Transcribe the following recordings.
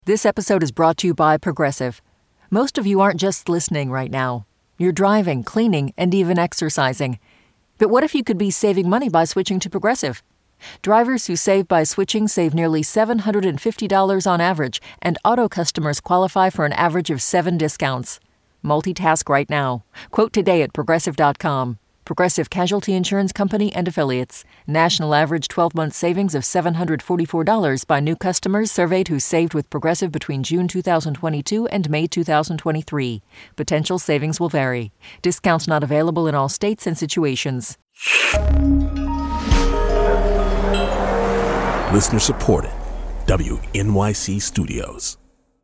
This episode is brought to you by Progressive. Most of you aren't just listening right now. You're driving, cleaning, and even exercising. But what if you could be saving money by switching to Progressive? Drivers who save by switching save nearly $750 on average, and auto customers qualify for an average of 7 discounts. Multitask right now. Quote today at Progressive.com. Progressive Casualty Insurance Company and Affiliates. National average 12-month savings of $744 by new customers surveyed who saved with Progressive between June 2022 and May 2023. Potential savings will vary. Discounts not available in all states and situations. Listener supported. WNYC Studios.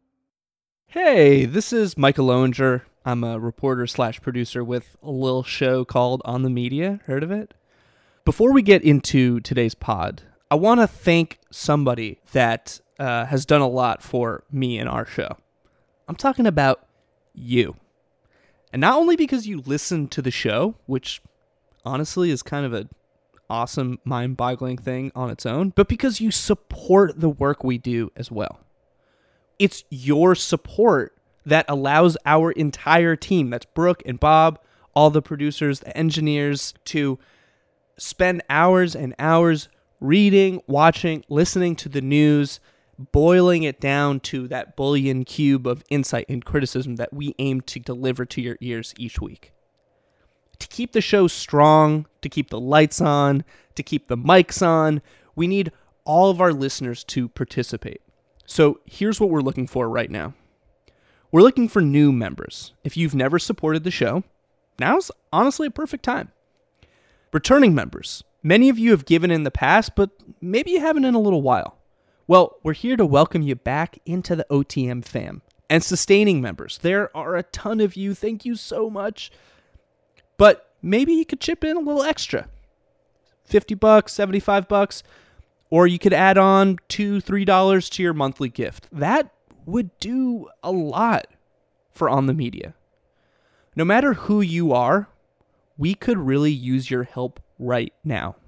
Hey, this is Michael Lowinger. I'm a reporter/producer with a little show called On the Media. Heard of it? Before we get into today's pod, I want to thank somebody that has done a lot for me and our show. I'm talking about you. And not only because you listen to the show, which honestly is kind of an awesome, mind-boggling thing on its own, but because you support the work we do as well. It's your support that allows our entire team, that's Brooke and Bob, all the producers, the engineers, to spend hours and hours reading, watching, listening to the news, boiling it down to that bullion cube of insight and criticism that we aim to deliver to your ears each week. To keep the show strong, to keep the lights on, to keep the mics on, we need all of our listeners to participate. So here's what we're looking for right now. We're looking for new members. If you've never supported the show, now's honestly a perfect time. Returning members. Many of you have given in the past, but maybe you haven't in a little while. Well, we're here to welcome you back into the OTM fam. And sustaining members. There are a ton of you. Thank you so much. But maybe you could chip in a little extra. $50, $75, or you could add on $2, $3 to your monthly gift. That would do a lot for On the Media. No matter who you are, we could really use your help right now.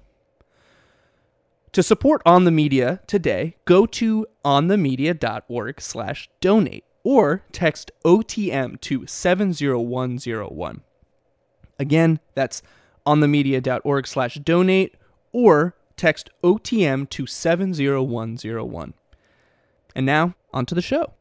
To support On the Media today, go to onthemedia.org/donate or text OTM to 70101. Again, that's onthemedia.org/donate or text OTM to 70101. And now, on to the show.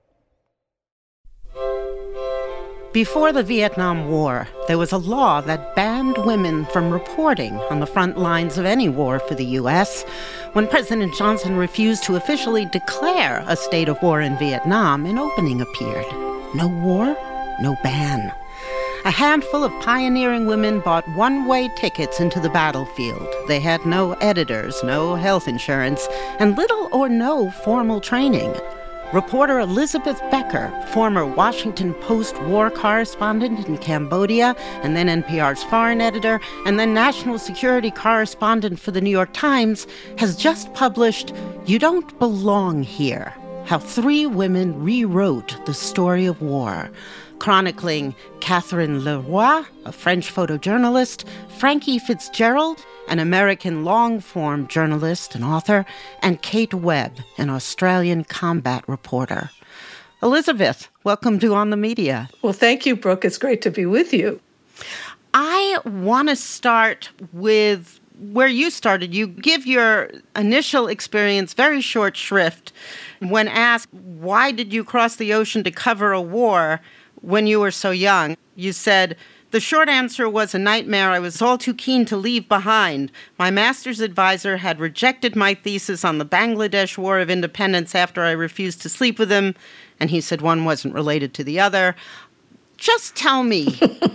Before the Vietnam War, there was a law that banned women from reporting on the front lines of any war for the U.S. When President Johnson refused to officially declare a state of war in Vietnam, an opening appeared. No war, no ban. A handful of pioneering women bought one-way tickets into the battlefield. They had no editors, no health insurance, and little or no formal training. Reporter Elizabeth Becker, former Washington Post war correspondent in Cambodia, and then NPR's foreign editor, and then national security correspondent for the New York Times, has just published You Don't Belong Here: How 3 Women Rewrote the Story of War, chronicling Catherine Leroy, a French photojournalist, Frankie Fitzgerald, an American long-form journalist and author, and Kate Webb, an Australian combat reporter. Elizabeth, welcome to On the Media. Well, thank you, Brooke. It's great to be with you. I want to start with where you started. You give your initial experience very short shrift. When asked, why did you cross the ocean to cover a war when you were so young? You said, the short answer was a nightmare I was all too keen to leave behind. My master's advisor had rejected my thesis on the Bangladesh War of Independence after I refused to sleep with him, and he said one wasn't related to the other. Just tell me,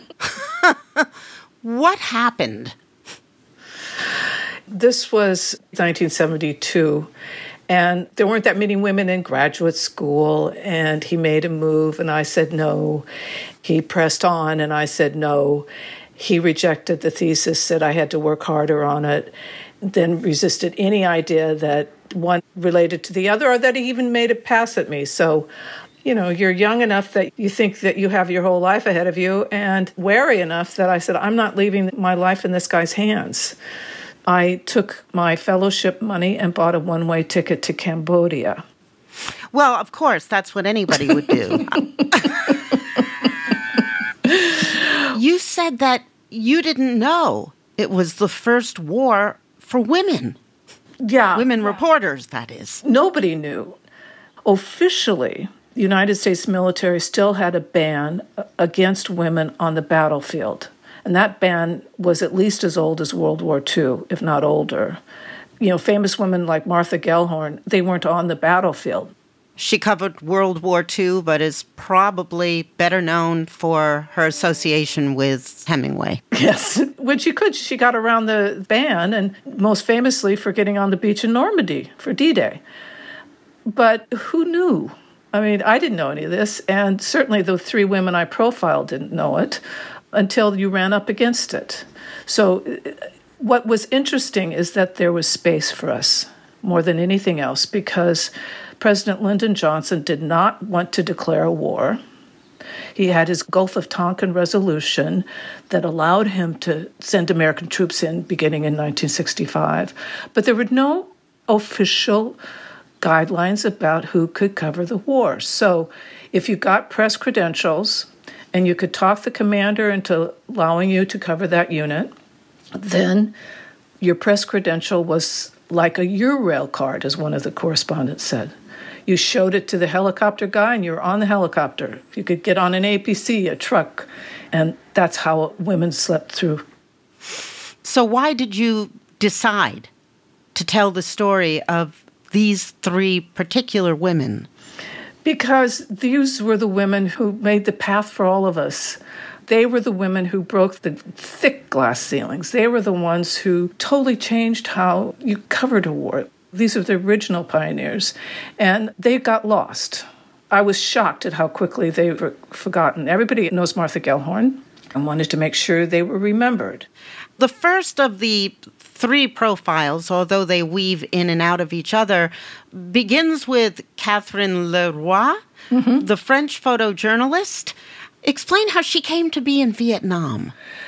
what happened? This was 1972. And there weren't that many women in graduate school, and he made a move, and I said no. He pressed on, and I said no. He rejected the thesis, said I had to work harder on it, then resisted any idea that one related to the other or that he even made a pass at me. So, you're young enough that you think that you have your whole life ahead of you, and wary enough that I said, I'm not leaving my life in this guy's hands. I took my fellowship money and bought a one-way ticket to Cambodia. Well, of course, that's what anybody would do. You said that you didn't know it was the first war for women. Yeah. Women reporters, that is. Nobody knew. Officially, the United States military still had a ban against women on the battlefield. And that ban was at least as old as World War II, if not older. You know, famous women like Martha Gellhorn, they weren't on the battlefield. She covered World War II, but is probably better known for her association with Hemingway. Yes, when she could, she got around the ban, and most famously for getting on the beach in Normandy for D-Day. But who knew? I mean, I didn't know any of this, and certainly the three women I profiled didn't know it until you ran up against it. So what was interesting is that there was space for us more than anything else, because President Lyndon Johnson did not want to declare a war. He had his Gulf of Tonkin resolution that allowed him to send American troops in beginning in 1965. But there were no official guidelines about who could cover the war. So if you got press credentials and you could talk the commander into allowing you to cover that unit, then your press credential was like a Eurail card, as one of the correspondents said. You showed it to the helicopter guy and you were on the helicopter. You could get on an APC, a truck, and that's how women slept through. So why did you decide to tell the story of these three particular women? Because these were the women who made the path for all of us. They were the women who broke the thick glass ceilings. They were the ones who totally changed how you covered a war. These are the original pioneers, and they got lost. I was shocked at how quickly they were forgotten. Everybody knows Martha Gellhorn and wanted to make sure they were remembered. The first of the three profiles, although they weave in and out of each other, begins with Catherine Leroy, the French photojournalist. Explain how she came to be in Vietnam.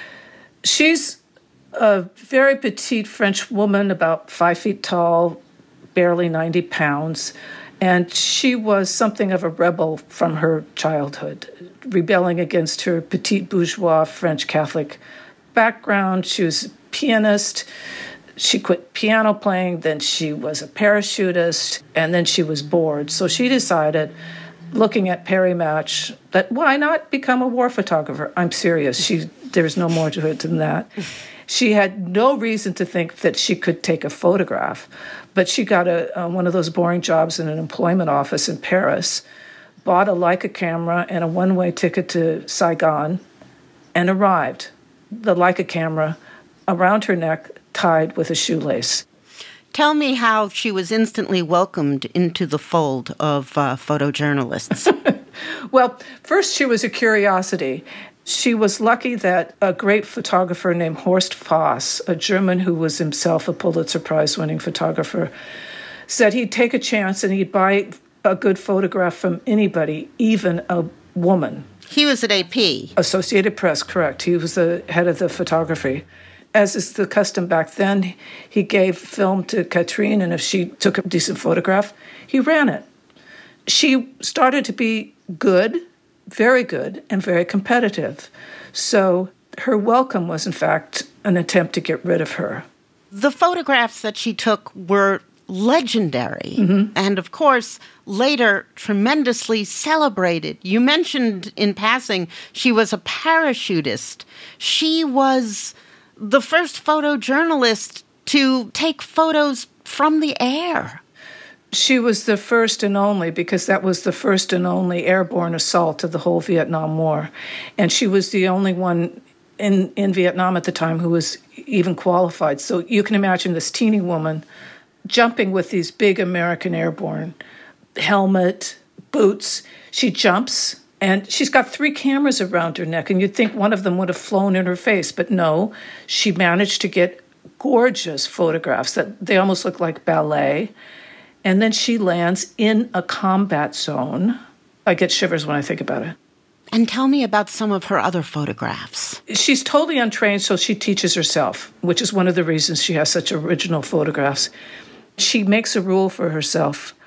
She's a very petite French woman, about 5 feet tall, barely 90 pounds, and she was something of a rebel from her childhood, rebelling against her petite bourgeois French Catholic background. She was a pianist. She quit piano playing, then she was a parachutist, and then she was bored. So she decided, looking at Perry Match, that why not become a war photographer? I'm serious. There's no more to it than that. She had no reason to think that she could take a photograph, but she got one of those boring jobs in an employment office in Paris, bought a Leica camera and a one-way ticket to Saigon, and arrived. The Leica camera around her neck, tied with a shoelace. Tell me how she was instantly welcomed into the fold of photojournalists. Well, first she was a curiosity. She was lucky that a great photographer named Horst Foss, a German who was himself a Pulitzer Prize-winning photographer, said he'd take a chance and he'd buy a good photograph from anybody, even a woman. He was at AP. Associated Press, correct. He was the head of the photography. As is the custom back then, he gave film to Katrine, and if she took a decent photograph, he ran it. She started to be good, very good, and very competitive. So her welcome was, in fact, an attempt to get rid of her. The photographs that she took were legendary, and of course, later tremendously celebrated. You mentioned in passing she was a parachutist. She was the first photojournalist to take photos from the air. She was the first and only, because that was the first and only airborne assault of the whole Vietnam War. And she was the only one in Vietnam at the time who was even qualified. So you can imagine this teeny woman jumping with these big American airborne, helmet, boots. She jumps, and she's got 3 cameras around her neck, and you'd think one of them would have flown in her face, but no, she managed to get gorgeous photographs that they almost look like ballet. And then she lands in a combat zone. I get shivers when I think about it. And tell me about some of her other photographs. She's totally untrained, so she teaches herself, which is one of the reasons she has such original photographs. She makes a rule for herself.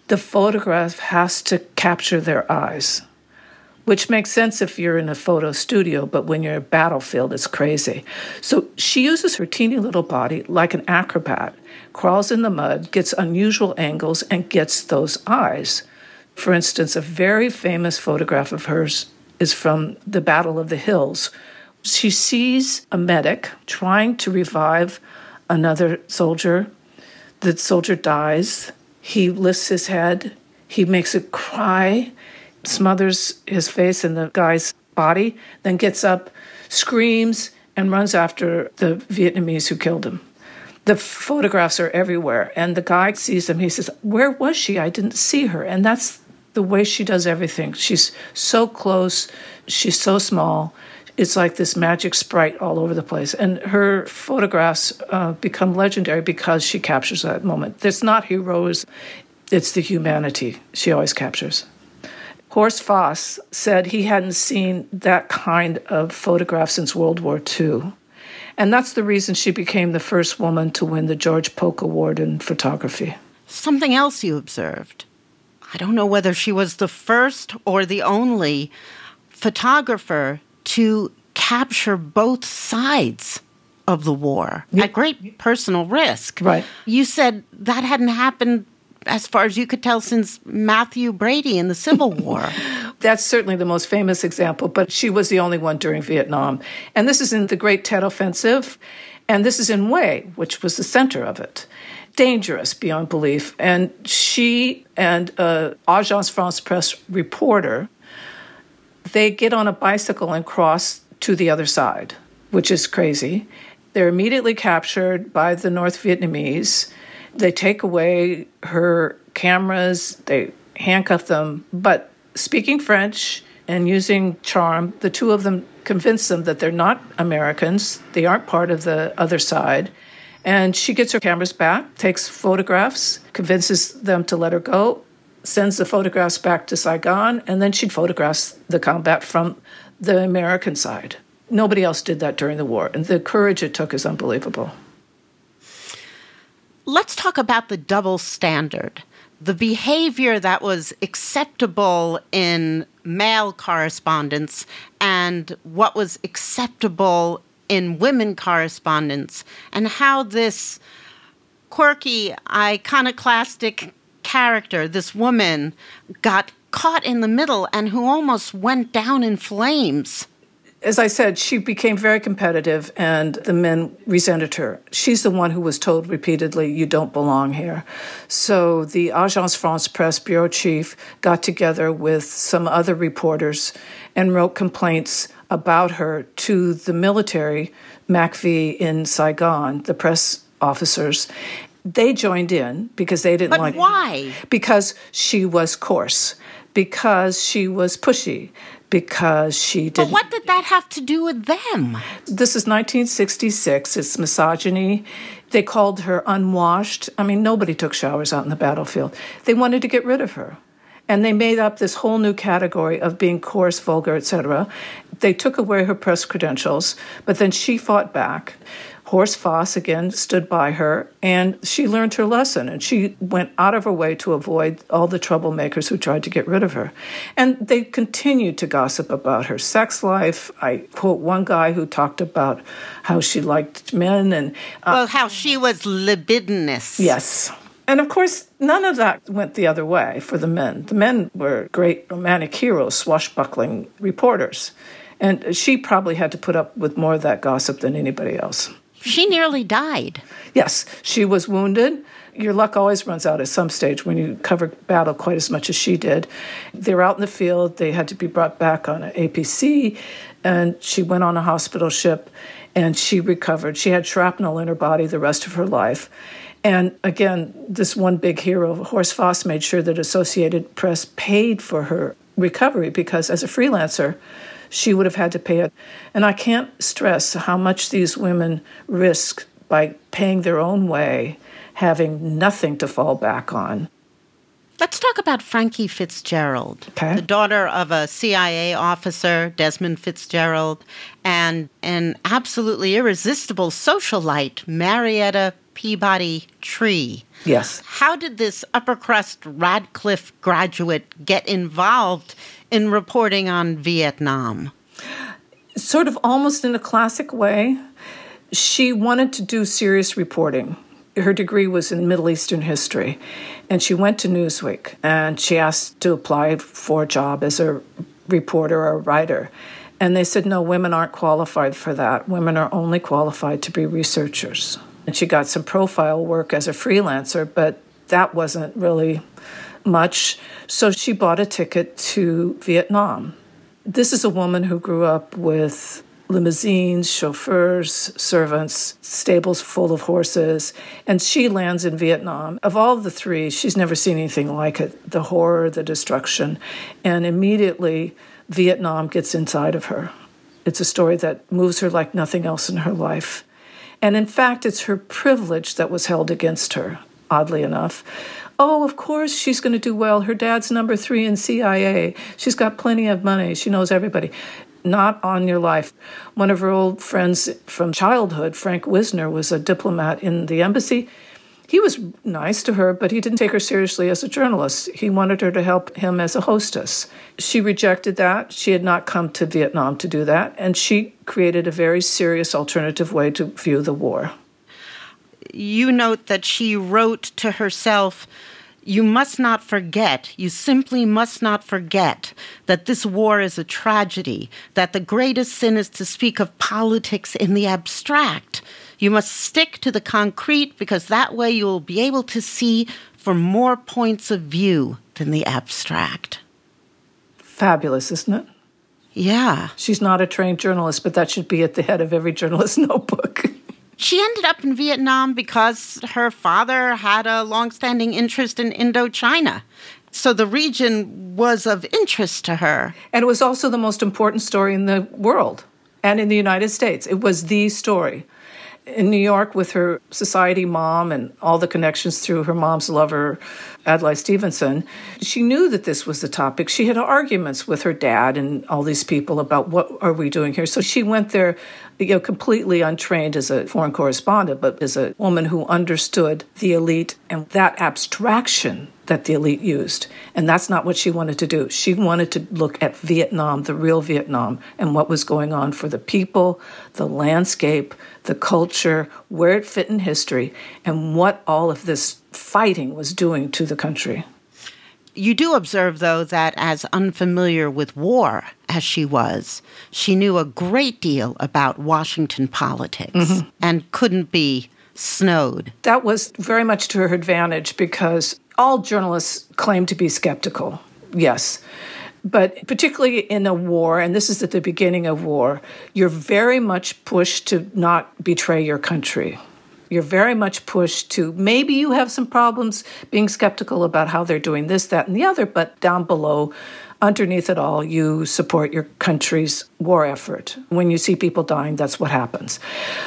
the photograph has to capture their eyes, which makes sense if you're in a photo studio, but when you're at a battlefield, it's crazy. So she uses her teeny little body like an acrobat, crawls in the mud, gets unusual angles, and gets those eyes. For instance, a very famous photograph of hers is from the Battle of the Hills. She sees a medic trying to revive another soldier. The soldier dies. He lifts his head. He makes it cry, smothers his face in the guy's body, then gets up, screams, and runs after the Vietnamese who killed him. The photographs are everywhere, and the guy sees them. He says, "Where was she? I didn't see her." And that's the way she does everything. She's so close. She's so small. It's like this magic sprite all over the place. And her photographs become legendary because she captures that moment. It's not heroism. It's the humanity she always captures. Horst Foss said he hadn't seen that kind of photograph since World War II. And that's the reason she became the first woman to win the George Polk Award in photography. Something else you observed. I don't know whether she was the first or the only photographer to capture both sides of the war at great personal risk. Right. You said that hadn't happened, as far as you could tell, since Matthew Brady in the Civil War. That's certainly the most famous example, but she was the only one during Vietnam. And this is in the Great Tet Offensive, and this is in Hue, which was the center of it. Dangerous beyond belief. And she and Agence France-Presse reporter, they get on a bicycle and cross to the other side, which is crazy. They're immediately captured by the North Vietnamese. They take away her cameras, they handcuff them, but speaking French and using charm, the two of them convince them that they're not Americans, they aren't part of the other side. And she gets her cameras back, takes photographs, convinces them to let her go, sends the photographs back to Saigon, and then she photographs the combat from the American side. Nobody else did that during the war, and the courage it took is unbelievable. Let's talk about the double standard, the behavior that was acceptable in male correspondence and what was acceptable in women correspondence, and how this quirky, iconoclastic character, this woman, got caught in the middle and who almost went down in flames. As I said, she became very competitive, and the men resented her. She's the one who was told repeatedly, "You don't belong here." So the Agence France-Presse bureau chief got together with some other reporters and wrote complaints about her to the military, MACV in Saigon, the press officers. They joined in because they didn't like... But why? Because she was coarse, because she was pushy, because she didn't... But what did that have to do with them? This is 1966. It's misogyny. They called her unwashed. I mean, nobody took showers out in the battlefield. They wanted to get rid of her. And they made up this whole new category of being coarse, vulgar, etc. They took away her press credentials, but then she fought back. Horst Foss, again, stood by her, and she learned her lesson, and she went out of her way to avoid all the troublemakers who tried to get rid of her. And they continued to gossip about her sex life. I quote one guy who talked about how she liked men and... how she was libidinous. Yes. And of course, none of that went the other way for the men. The men were great romantic heroes, swashbuckling reporters. And she probably had to put up with more of that gossip than anybody else. She nearly died. Yes, she was wounded. Your luck always runs out at some stage when you cover battle quite as much as she did. They were out in the field. They had to be brought back on an APC, and she went on a hospital ship, and she recovered. She had shrapnel in her body the rest of her life. And again, this one big hero, Horst Foss, made sure that Associated Press paid for her recovery because as a freelancer, she would have had to pay it. And I can't stress how much these women risk by paying their own way, having nothing to fall back on. Let's talk about Frankie Fitzgerald, okay. The daughter of a CIA officer, Desmond Fitzgerald, and an absolutely irresistible socialite, Marietta Peabody tree. Yes. How did this upper-crust Radcliffe graduate get involved in reporting on Vietnam? Sort of almost in a classic way. She wanted to do serious reporting. Her degree was in Middle Eastern history, and she went to Newsweek, and she asked to apply for a job as a reporter or a writer. And they said, no, women aren't qualified for that. Women are only qualified to be researchers. And she got some profile work as a freelancer, but that wasn't really much. So she bought a ticket to Vietnam. This is a woman who grew up with limousines, chauffeurs, servants, stables full of horses, and she lands in Vietnam. Of all the three, she's never seen anything like it, the horror, the destruction, and immediately Vietnam gets inside of her. It's a story that moves her like nothing else in her life. And in fact, it's her privilege that was held against her, oddly enough. Oh, of course, she's going to do well. Her dad's number 3 in CIA. She's got plenty of money. She knows everybody. Not on your life. One of her old friends from childhood, Frank Wisner, was a diplomat in the embassy. He was nice to her, but he didn't take her seriously as a journalist. He wanted her to help him as a hostess. She rejected that. She had not come to Vietnam to do that, and she created a very serious alternative way to view the war. You note that she wrote to herself, "You must not forget, you simply must not forget that this war is a tragedy, that the greatest sin is to speak of politics in the abstract. You must stick to the concrete because that way you will be able to see from more points of view than the abstract." Fabulous, isn't it? Yeah. She's not a trained journalist, but that should be at the head of every journalist's notebook. She ended up in Vietnam because her father had a longstanding interest in Indochina. So the region was of interest to her. And it was also the most important story in the world and in the United States. It was the story. In New York, with her society mom and all the connections through her mom's lover, Adlai Stevenson, she knew that this was the topic. She had arguments with her dad and all these people about what are we doing here. So she went there, completely untrained as a foreign correspondent, but as a woman who understood the elite and that abstraction that the elite used. And that's not what she wanted to do. She wanted to look at Vietnam, the real Vietnam, and what was going on for the people, the landscape, the culture, where it fit in history, and what all of this fighting was doing to the country. You do observe, though, that as unfamiliar with war as she was, she knew a great deal about Washington politics and couldn't be snowed. That was very much to her advantage because all journalists claim to be skeptical, yes. But particularly in a war, and this is at the beginning of war, you're very much pushed to not betray your country. You're very much pushed to, maybe you have some problems being skeptical about how they're doing this, that, and the other, but down below, underneath it all, you support your country's war effort. When you see people dying, that's what happens.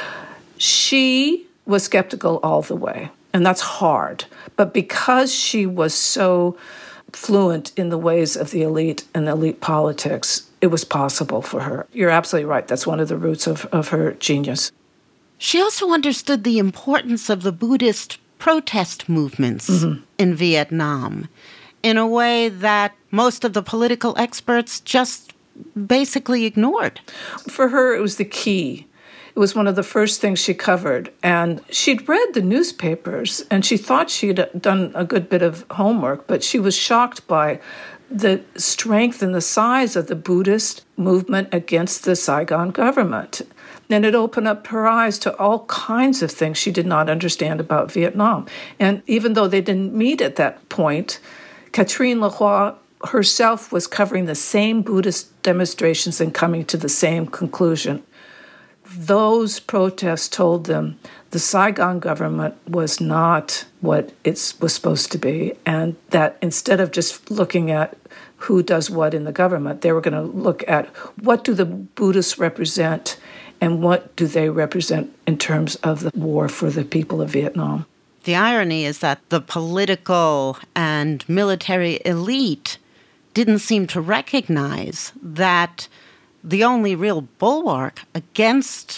She was skeptical all the way, and that's hard. But because she was so fluent in the ways of the elite and elite politics, it was possible for her. You're absolutely right. That's one of the roots of her genius. She also understood the importance of the Buddhist protest movements in Vietnam in a way that most of the political experts just basically ignored. For her, it was the key. It was one of the first things she covered. And she'd read the newspapers, and she thought she'd done a good bit of homework, but she was shocked by the strength and the size of the Buddhist movement against the Saigon government. And it opened up her eyes to all kinds of things she did not understand about Vietnam. And even though they didn't meet at that point, Catherine Leroy herself was covering the same Buddhist demonstrations and coming to the same conclusion. Those protests told them the Saigon government was not what it was supposed to be, and that instead of just looking at who does what in the government, they were going to look at what do the Buddhists represent and what do they represent in terms of the war for the people of Vietnam. The irony is that the political and military elite didn't seem to recognize that the only real bulwark against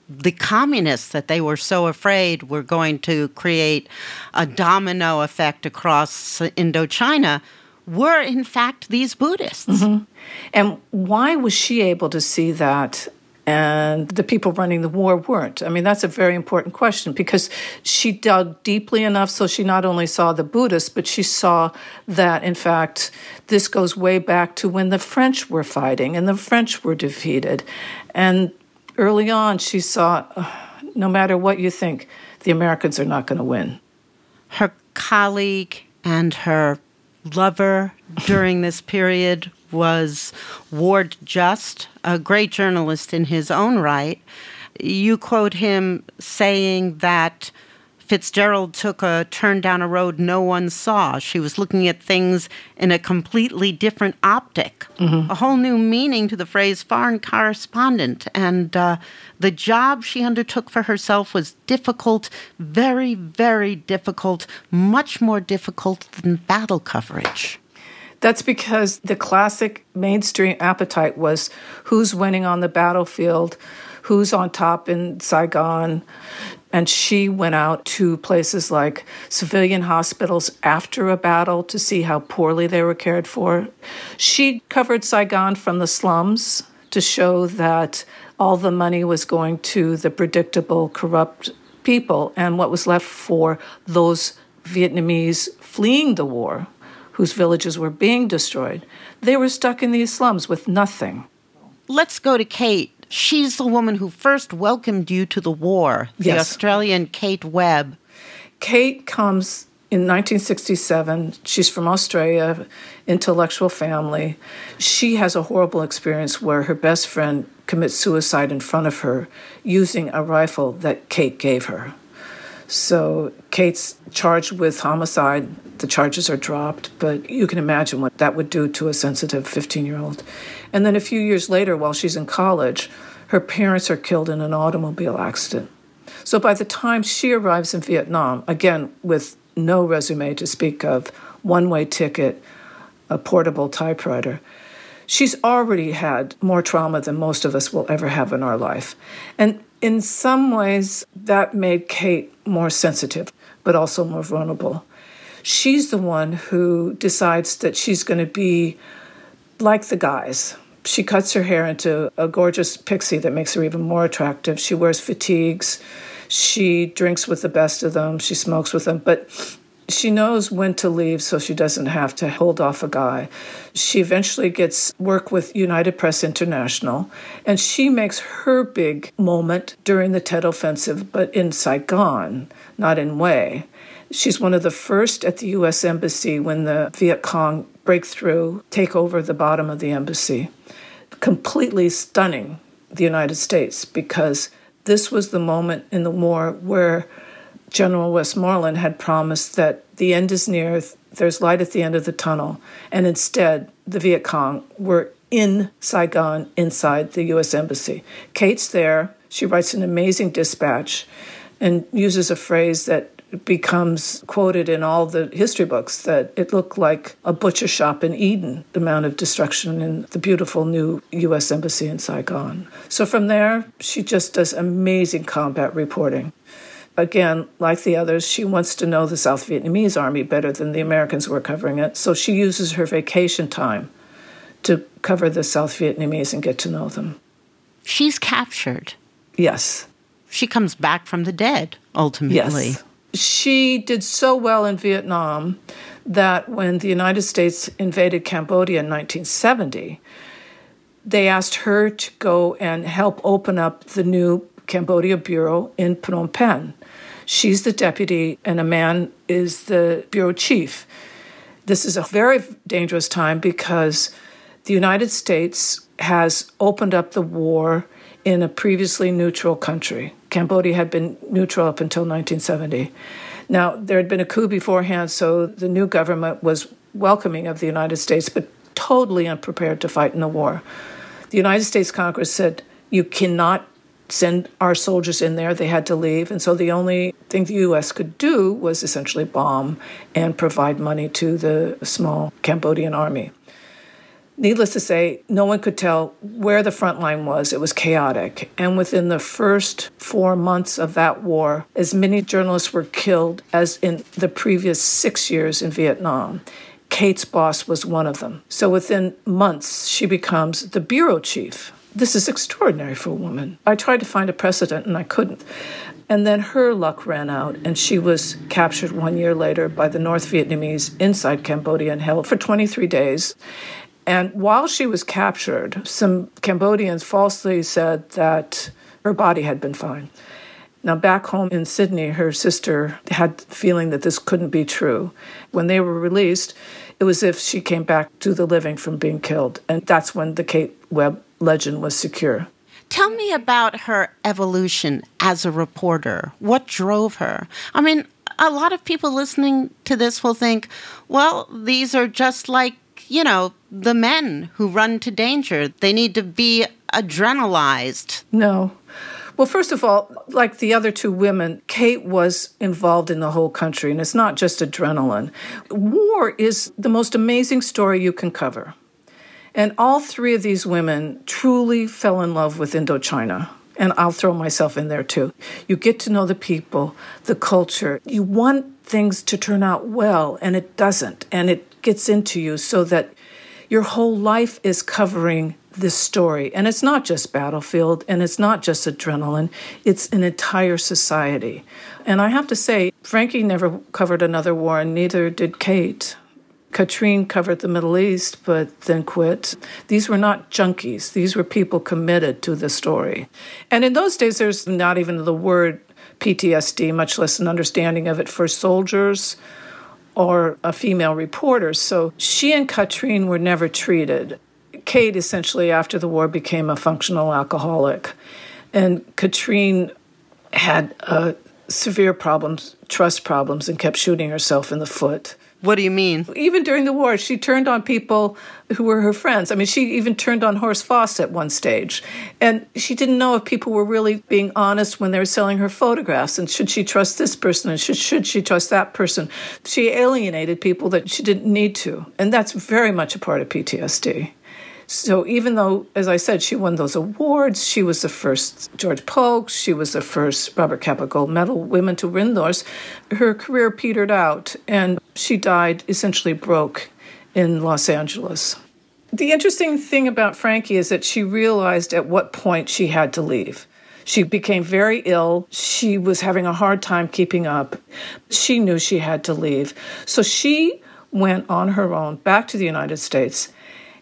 the communists that they were so afraid were going to create a domino effect across Indochina were, in fact, these Buddhists. Mm-hmm. And why was she able to see that and the people running the war weren't? I mean, that's a very important question, because she dug deeply enough so she not only saw the Buddhists, but she saw that, in fact, this goes way back to when the French were fighting and the French were defeated. And early on, she saw, no matter what you think, the Americans are not going to win. Her colleague and her lover during this period was Ward Just, a great journalist in his own right. You quote him saying that Fitzgerald took a turn down a road no one saw. She was looking at things in a completely different optic, a whole new meaning to the phrase foreign correspondent. And the job she undertook for herself was difficult, very, very difficult, much more difficult than battle coverage. That's because the classic mainstream appetite was who's winning on the battlefield, who's on top in Saigon. And she went out to places like civilian hospitals after a battle to see how poorly they were cared for. She covered Saigon from the slums to show that all the money was going to the predictable, corrupt people, and what was left for those Vietnamese fleeing the war, whose villages were being destroyed. They were stuck in these slums with nothing. Let's go to Kate. She's the woman who first welcomed you to the war, the Australian Kate Webb. Kate comes in 1967. She's from Australia, intellectual family. She has a horrible experience where her best friend commits suicide in front of her using a rifle that Kate gave her. So Kate's charged with homicide. The charges are dropped, but you can imagine what that would do to a sensitive 15-year-old. And then a few years later, while she's in college, her parents are killed in an automobile accident. So by the time she arrives in Vietnam, again, with no resume to speak of, one-way ticket, a portable typewriter, she's already had more trauma than most of us will ever have in our life. And in some ways, that made Kate more sensitive, but also more vulnerable. She's the one who decides that she's going to be like the guys. She cuts her hair into a gorgeous pixie that makes her even more attractive. She wears fatigues. She drinks with the best of them. She smokes with them. But she knows when to leave so she doesn't have to hold off a guy. She eventually gets work with United Press International, and she makes her big moment during the Tet Offensive, but in Saigon, not in Hue. She's one of the first at the U.S. Embassy when the Viet Cong break through, take over the bottom of the embassy, completely stunning the United States, because this was the moment in the war where General Westmoreland had promised that the end is near, there's light at the end of the tunnel, and instead the Viet Cong were in Saigon, inside the U.S. Embassy. Kate's there. She writes an amazing dispatch and uses a phrase that becomes quoted in all the history books, that it looked like a butcher shop in Eden, the amount of destruction in the beautiful new U.S. Embassy in Saigon. So from there, she just does amazing combat reporting. Again, like the others, she wants to know the South Vietnamese army better than the Americans who were covering it, so she uses her vacation time to cover the South Vietnamese and get to know them. She's captured. Yes. She comes back from the dead, ultimately. Yes. She did so well in Vietnam that when the United States invaded Cambodia in 1970, they asked her to go and help open up the new Cambodia Bureau in Phnom Penh. She's the deputy, and a man is the bureau chief. This is a very dangerous time because the United States has opened up the war in a previously neutral country. Cambodia had been neutral up until 1970. Now, there had been a coup beforehand, so the new government was welcoming of the United States, but totally unprepared to fight in the war. The United States Congress said, you cannot send our soldiers in there. They had to leave. And so the only thing the U.S. could do was essentially bomb and provide money to the small Cambodian army. Needless to say, no one could tell where the front line was. It was chaotic. And within the first 4 months of that war, as many journalists were killed as in the previous 6 years in Vietnam. Kate's boss was one of them. So within months, she becomes the bureau chief. This is extraordinary for a woman. I tried to find a precedent, and I couldn't. And then her luck ran out, and she was captured 1 year later by the North Vietnamese inside Cambodia and held for 23 days. And while she was captured, some Cambodians falsely said that her body had been found. Now, back home in Sydney, her sister had the feeling that this couldn't be true. When they were released, it was as if she came back to the living from being killed. And that's when the Kate Webb legend was secure. Tell me about her evolution as a reporter. What drove her? I mean, a lot of people listening to this will think, well, these are just like, the men who run to danger. They need to be adrenalized. No. Well, first of all, like the other two women, Kate was involved in the whole country, and it's not just adrenaline. War is the most amazing story you can cover. And all three of these women truly fell in love with Indochina. And I'll throw myself in there too. You get to know the people, the culture. You want things to turn out well, and it doesn't. And it gets into you so that your whole life is covering this story. And it's not just battlefield, and it's not just adrenaline. It's an entire society. And I have to say, Frankie never covered another war, and neither did Kate. Katrine covered the Middle East, but then quit. These were not junkies. These were people committed to the story. And in those days, there's not even the word PTSD, much less an understanding of it for soldiers or a female reporter. So she and Katrine were never treated. Kate, essentially, after the war, became a functional alcoholic. And Katrine had severe problems, trust problems, and kept shooting herself in the foot. What do you mean? Even during the war, she turned on people who were her friends. I mean, she even turned on Horace Foss at one stage. And she didn't know if people were really being honest when they were selling her photographs. And should she trust this person? And should she trust that person? She alienated people that she didn't need to. And that's very much a part of PTSD. So even though, as I said, she won those awards, she was the first George Polk, she was the first Robert Capa Gold Medal women to win those, her career petered out, and she died essentially broke in Los Angeles. The interesting thing about Frankie is that she realized at what point she had to leave. She became very ill. She was having a hard time keeping up. She knew she had to leave. So she went on her own back to the United States,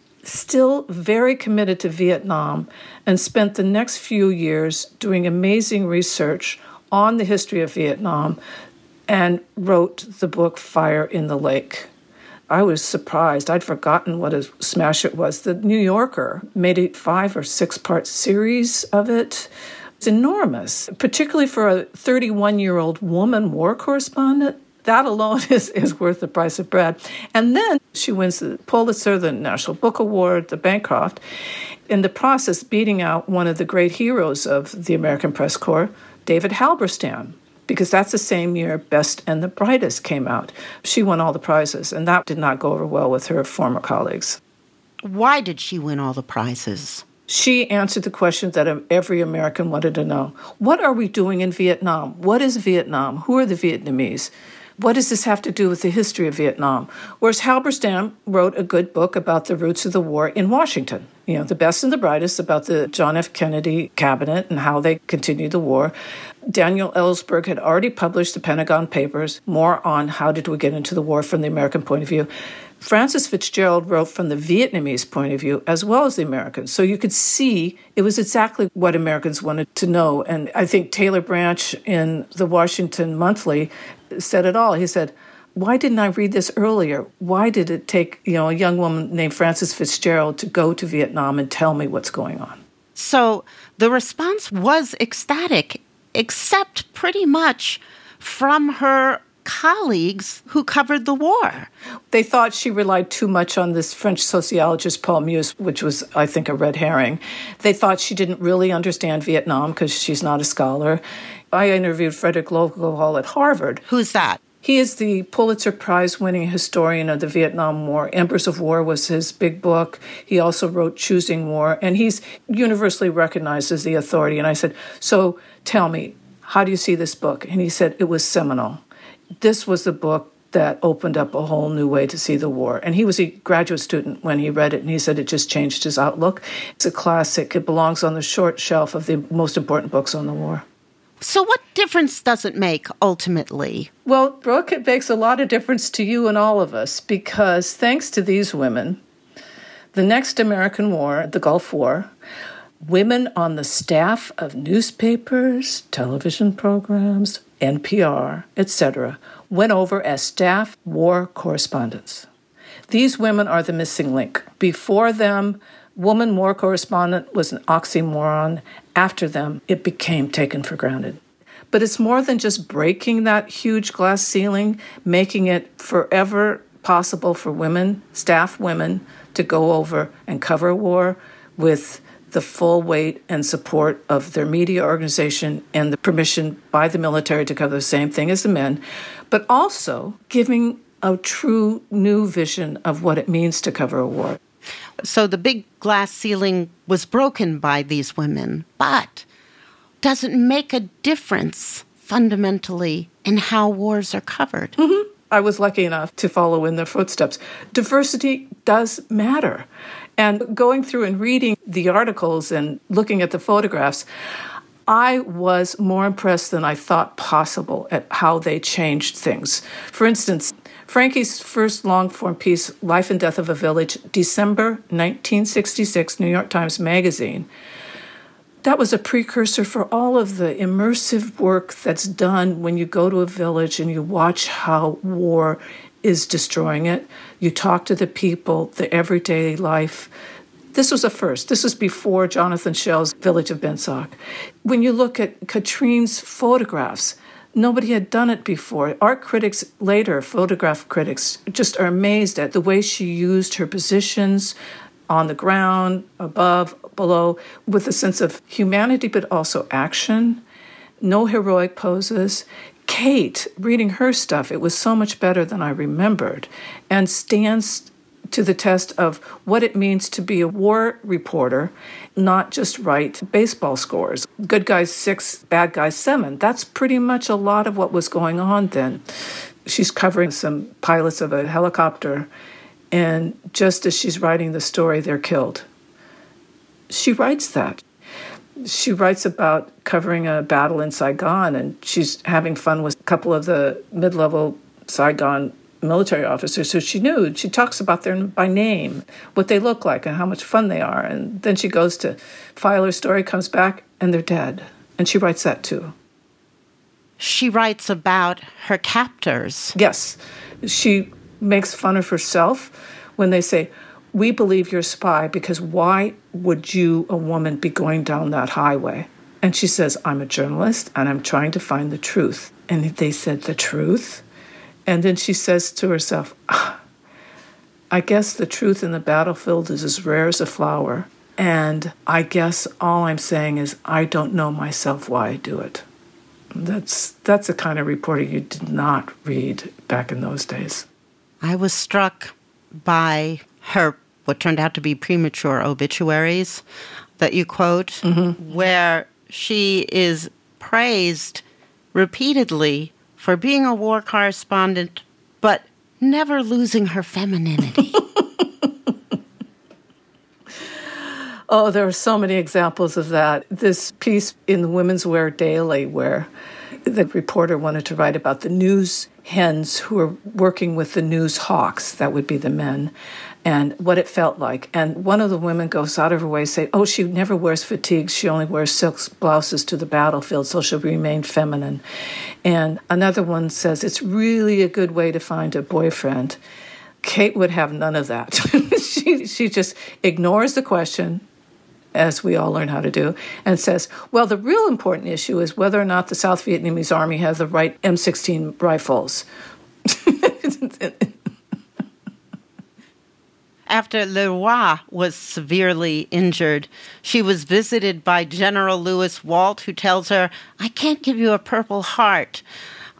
still very committed to Vietnam, and spent the next few years doing amazing research on the history of Vietnam and wrote the book Fire in the Lake. I was surprised. I'd forgotten what a smash it was. The New Yorker made a 5 or 6 part series of it. It's enormous, particularly for a 31-year-old woman war correspondent. That alone is worth the price of bread. And then she wins the Pulitzer, the National Book Award, the Bancroft, in the process beating out one of the great heroes of the American Press Corps, David Halberstam, because that's the same year Best and the Brightest came out. She won all the prizes, and that did not go over well with her former colleagues. Why did she win all the prizes? She answered the question that every American wanted to know. What are we doing in Vietnam? What is Vietnam? Who are the Vietnamese? What does this have to do with the history of Vietnam? Whereas Halberstam wrote a good book about the roots of the war in Washington. The Best and the Brightest, about the John F. Kennedy cabinet and how they continued the war. Daniel Ellsberg had already published the Pentagon Papers, more on how did we get into the war from the American point of view. Francis Fitzgerald wrote from the Vietnamese point of view as well as the Americans. So you could see it was exactly what Americans wanted to know. And I think Taylor Branch in the Washington Monthly said it all. He said, why didn't I read this earlier? Why did it take, a young woman named Frances Fitzgerald to go to Vietnam and tell me what's going on? So the response was ecstatic, except pretty much from her colleagues who covered the war. They thought she relied too much on this French sociologist Paul Meuse, which was, I think, a red herring. They thought she didn't really understand Vietnam because she's not a scholar. I interviewed Frederick Logohol at Harvard. Who's that? He is the Pulitzer Prize-winning historian of the Vietnam War. Embers of War was his big book. He also wrote Choosing War, and he's universally recognized as the authority. And I said, so tell me, how do you see this book? And he said, it was seminal. This was the book that opened up a whole new way to see the war. And he was a graduate student when he read it, and he said it just changed his outlook. It's a classic. It belongs on the short shelf of the most important books on the war. So what difference does it make, ultimately? Well, Brooke, it makes a lot of difference to you and all of us, because thanks to these women, the next American war, the Gulf War, women on the staff of newspapers, television programs, NPR, etc., went over as staff war correspondents. These women are the missing link. Before them, woman war correspondent was an oxymoron. After them, it became taken for granted. But it's more than just breaking that huge glass ceiling, making it forever possible for women, staff women, to go over and cover war with the full weight and support of their media organization and the permission by the military to cover the same thing as the men, but also giving a true new vision of what it means to cover a war. So the big glass ceiling was broken by these women, but does it make a difference fundamentally in how wars are covered? Mm-hmm. I was lucky enough to follow in their footsteps. Diversity does matter. And going through and reading the articles and looking at the photographs, I was more impressed than I thought possible at how they changed things. For instance, Frankie's first long-form piece, Life and Death of a Village, December 1966, New York Times Magazine, that was a precursor for all of the immersive work that's done when you go to a village and you watch how war is destroying it. You talk to the people, the everyday life. This was a first. This was before Jonathan Schell's Village of Bensac. When you look at Katrine's photographs, nobody had done it before. Art critics later, photograph critics, just are amazed at the way she used her positions on the ground, above, below, with a sense of humanity, but also action. No heroic poses. Kate, reading her stuff, it was so much better than I remembered, and stands to the test of what it means to be a war reporter, not just write baseball scores. Good guys 6, bad guys 7. That's pretty much a lot of what was going on then. She's covering some pilots of a helicopter, and just as she's writing the story, they're killed. She writes that. She writes about covering a battle in Saigon, and she's having fun with a couple of the mid-level Saigon military officers who she knew. She talks about them by name, what they look like, and how much fun they are. And then she goes to file her story, comes back, and they're dead. And she writes that too. She writes about her captors. Yes. She makes fun of herself when they say, we believe you're a spy because why would you, a woman, be going down that highway? And she says, I'm a journalist and I'm trying to find the truth. And they said, the truth? And then she says to herself, I guess the truth in the battlefield is as rare as a flower. And I guess all I'm saying is I don't know myself why I do it. That's the kind of reporting you did not read back in those days. I was struck by her, what turned out to be premature obituaries that you quote, where she is praised repeatedly for being a war correspondent, but never losing her femininity. Oh, there are so many examples of that. This piece in the Women's Wear Daily, where the reporter wanted to write about the news hens who were working with the news hawks, that would be the men, and what it felt like. And one of the women goes out of her way to say, she never wears fatigues. She only wears silk blouses to the battlefield, so she'll remain feminine. And another one says, it's really a good way to find a boyfriend. Kate would have none of that. She just ignores the question, as we all learn how to do, and says, well, the real important issue is whether or not the South Vietnamese army has the right M16 rifles. After Le Roy was severely injured, she was visited by General Lewis Walt, who tells her, I can't give you a Purple Heart.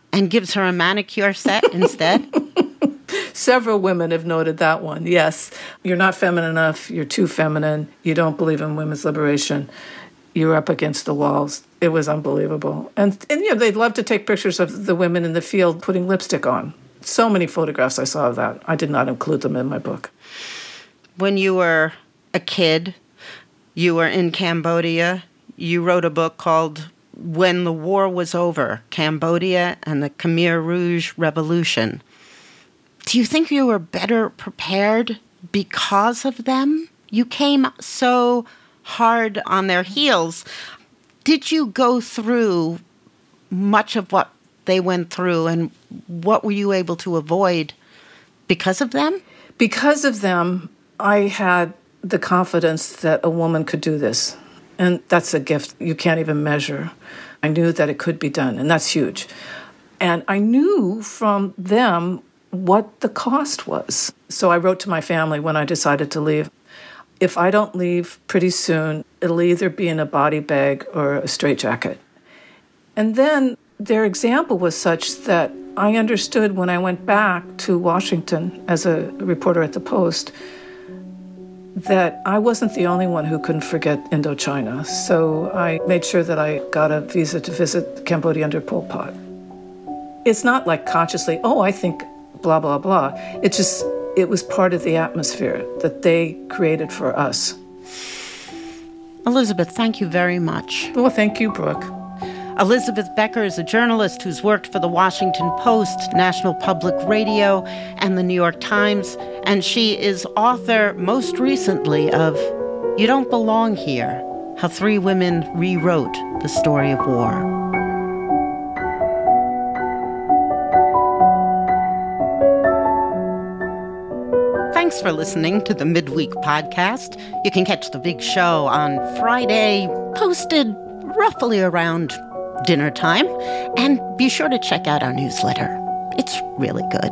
and gives her a manicure set instead? Several women have noted that one. Yes, you're not feminine enough. You're too feminine. You don't believe in women's liberation. You're up against the walls. It was unbelievable. And they'd love to take pictures of the women in the field putting lipstick on. So many photographs I saw of that. I did not include them in my book. When you were a kid, you were in Cambodia. You wrote a book called When the War Was Over, Cambodia and the Khmer Rouge Revolution. Do you think you were better prepared because of them? You came so hard on their heels. Did you go through much of what they went through, and what were you able to avoid because of them? Because of them, I had the confidence that a woman could do this. And that's a gift you can't even measure. I knew that it could be done, and that's huge. And I knew from them what the cost was. So I wrote to my family when I decided to leave. If I don't leave pretty soon, it'll either be in a body bag or a straitjacket. And then their example was such that I understood when I went back to Washington as a reporter at the Post that I wasn't the only one who couldn't forget Indochina. So I made sure that I got a visa to visit Cambodia under Pol Pot. It's not like consciously, I think blah, blah, blah. It was part of the atmosphere that they created for us. Elizabeth, thank you very much. Well, thank you, Brooke. Elizabeth Becker is a journalist who's worked for the Washington Post, National Public Radio, and the New York Times, and she is author, most recently, of You Don't Belong Here, How 3 Women Rewrote the Story of War. Thanks for listening to the Midweek Podcast. You can catch the big show on Friday, posted roughly around dinner time, and be sure to check out our newsletter. It's really good.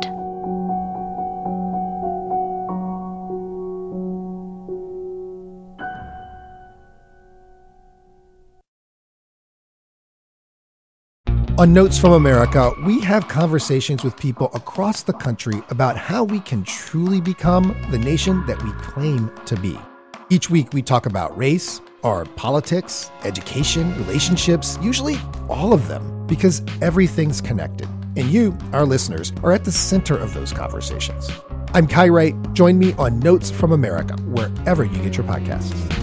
On Notes from America, we have conversations with people across the country about how we can truly become the nation that we claim to be. Each week we talk about race, our politics, education, relationships, usually all of them, because everything's connected. And you, our listeners, are at the center of those conversations. I'm Kai Wright. Join me on Notes from America, wherever you get your podcasts.